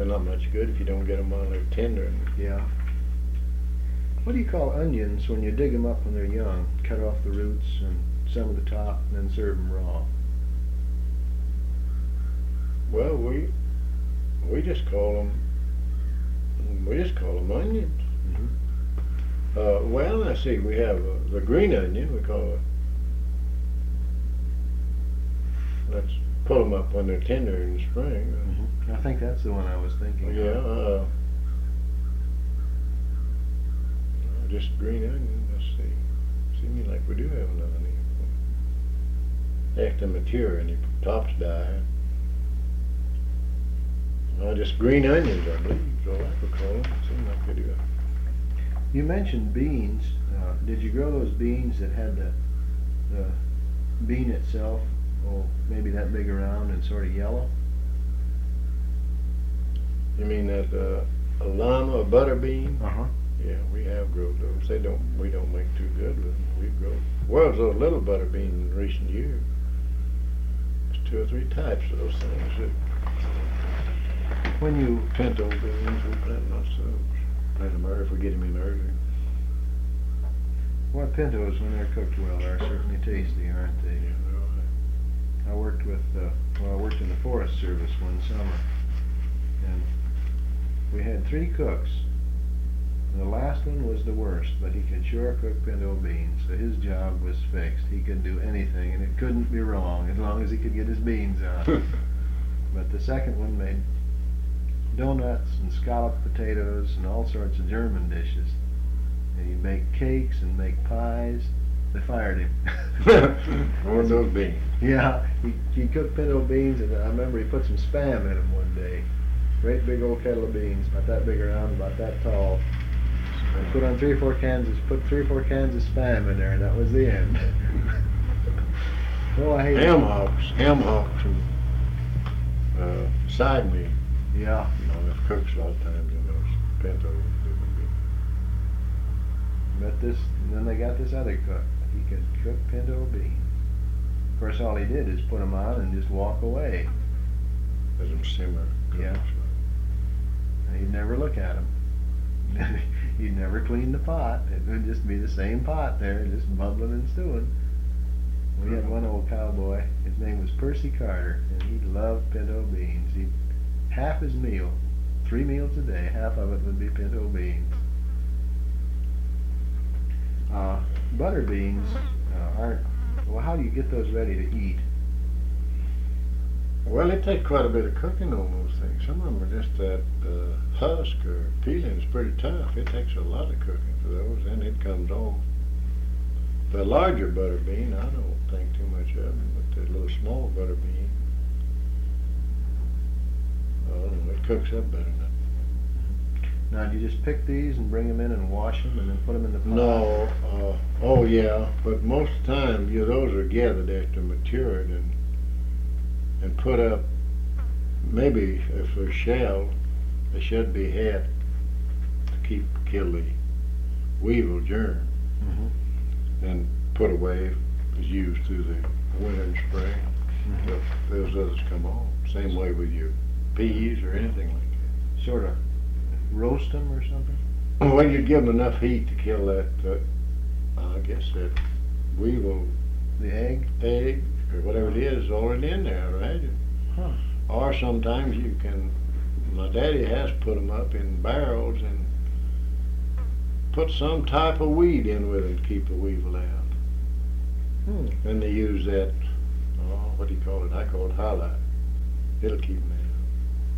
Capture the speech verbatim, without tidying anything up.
they're not much good if you don't get them while they're tender. Yeah. What do you call onions when you dig them up when they're young? Cut off the roots and some of the top and then serve them raw. Well, we we just call them we just call them onions. Mm-hmm. Uh, well, let's see. We have uh, the green onion. We call it. Let's pull them up when they're tender in the spring. Mm-hmm. I think that's the one I was thinking. Yeah. of. Uh, just green onion. Let's see. Seems like we do have another name. After mature and the tops die. Uh, just green onions, I believe. So I could call them. Seems like we do. You mentioned beans. Uh, did you grow those beans that had the the bean itself, oh, maybe that big around and sort of yellow? You mean that uh, a lima, a butter bean? Uh huh. Yeah, we have grown those. They don't. We don't make too good with them. We grow well those little butter beans in recent years. There's two or three types of those things. That When you pinto beans, we plant lots of those. Plant them early if we get them in early. well, pintos when they're cooked well are certainly tasty, aren't they? Yeah, they're all right. I worked with uh, well, I worked in the Forest Service one summer, and we had three cooks. The last one was the worst, but he could sure cook pinto beans, so his job was fixed. He could do anything, and it couldn't be wrong as long as he could get his beans out. But the second one made donuts and scalloped potatoes and all sorts of German dishes. And he'd make cakes and make pies. They fired him. One of those beans. Yeah, he, he cooked pinto beans, and I remember he put some spam in them one day. Great big old kettle of beans, about that big around, about that tall. And put on three or four cans, of, put three or four cans of spam in there, and that was the end. Oh, I hate Ham it. hocks, ham hocks, and uh, side meat. Yeah. You know, that cooks a lot of times in those pintos. But this, then they got this other cook. He could cook pinto beans. Of course, all he did is put them on and just walk away. Let them simmer. Yeah. And he'd never look at them. He'd never clean the pot. It would just be the same pot there, just bubbling and stewing. We had one old cowboy. His name was Percy Carter, and he loved pinto beans. He half his meal, three meals a day, half of it would be pinto beans. Uh, butter beans uh, aren't. Well, how do you get those ready to eat? Well, it takes quite a bit of cooking on those things. Some of them are just that uh, husk or peeling is pretty tough. It takes a lot of cooking for those, then it comes off. The larger butter bean, I don't think too much of them, but the little small butter bean, well, it cooks up better than that. Now, do you just pick these and bring them in and wash them and then put them in the pot? No, uh, oh yeah, but most of the time, you those are gathered after matured and and put up. Maybe if they're shelled, they should be had to keep kill the weevil germ, Mm-hmm. and put away is used through the winter and spring. Mm-hmm. Till those others come on. Same way with your peas or anything like Sort of roast them or something? that. Well, you give them enough heat to kill that. Uh, I guess that weevil The egg? egg or whatever it is already in there, right? Huh. Or sometimes you can, my daddy has put them up in barrels and put some type of weed in with it to keep the weevil out. Hmm. Then they use that, oh, what do you call it? I call it highlight. It'll keep them